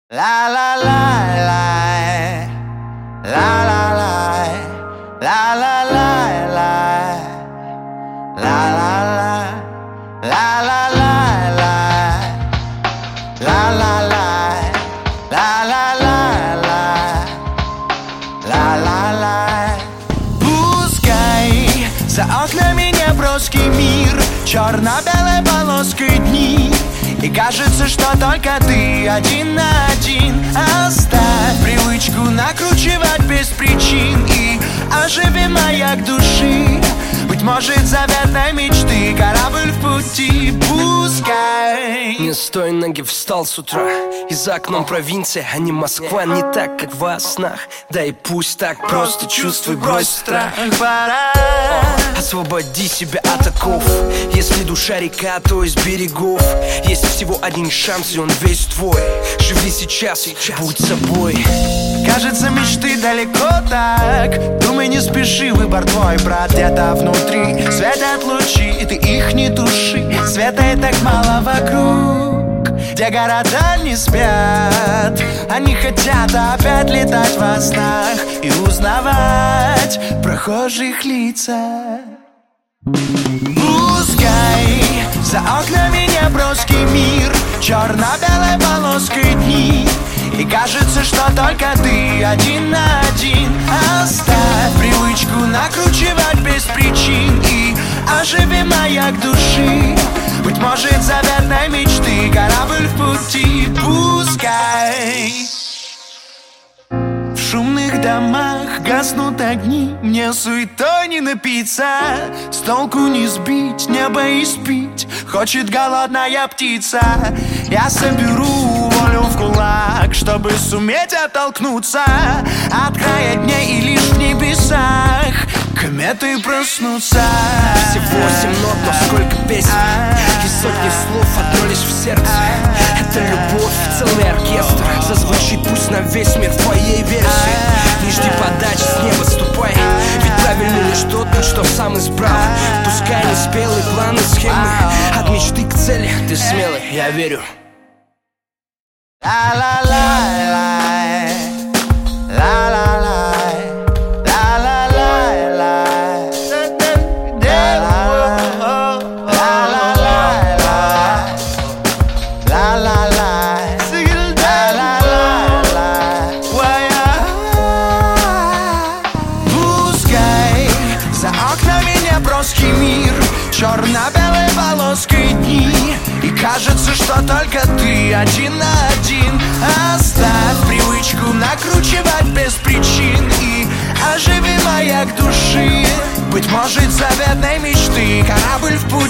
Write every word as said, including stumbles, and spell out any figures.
La la la la, la la la, la la la la, la la la, la la la la, la la la, la la la la, la la la. Пускай за окнами неброский мир, черно-белой полоской дни, и кажется, что только ты один на один. Оставь привычку накручивать без причин и оживи маяк души. Быть может, заветной мечты корабль в пути. Пускай не с той ноги встал с утра, и за окном провинция, а не Москва. Не так, как во снах, да и пусть так. Просто чувствуй, брось страх. Пора освободи себя от оков. Если душа река, то из берегов. Есть всего один шанс, и он весь твой. Живи сейчас, сейчас. Будь собой. Кажется, мечты далеко так. Думай, не спеши, выбор твой, брат. Где-то внутри светят лучи, и ты их не туши. Света и так мало вокруг, где города не спят. Они хотят опять летать во снах и узнавать прохожих лица. Пускай за окнами неброский мир, черно-белой полоской дни, и кажется, что только ты один на один. Оставь привычку накручивать без причин и оживи маяк души. Быть может, заветной мечты корабль в пути. Пускай в шумных домах гаснут огни, мне суетой не напиться, с толку не сбить, небо испить хочет голодная птица. Я соберу волю в кулак, чтобы суметь оттолкнуться от края дней, и лишь в небесах кометы проснутся. Всего семь нот, но сколько песен, и сотни слов, одно лишь в сердце. Это любовь, целый оркестр зазвучит пусть на весь мир в твоей версии. Не жди подачи с неба, ступай, ведь правильный лишь тот, что сам избрал. Пускай не спелые планы, схемы, от мечты к цели ты смелый, я верю. La-la-la-la, la-la-la, la-la-la-la, пускай за окнами неброский мир, черно-белой полоской дни, и кажется, что только ты один на один. Оставь привычку накручивать без причин и оживи маяк души. Быть может, заветной мечты корабль в пути.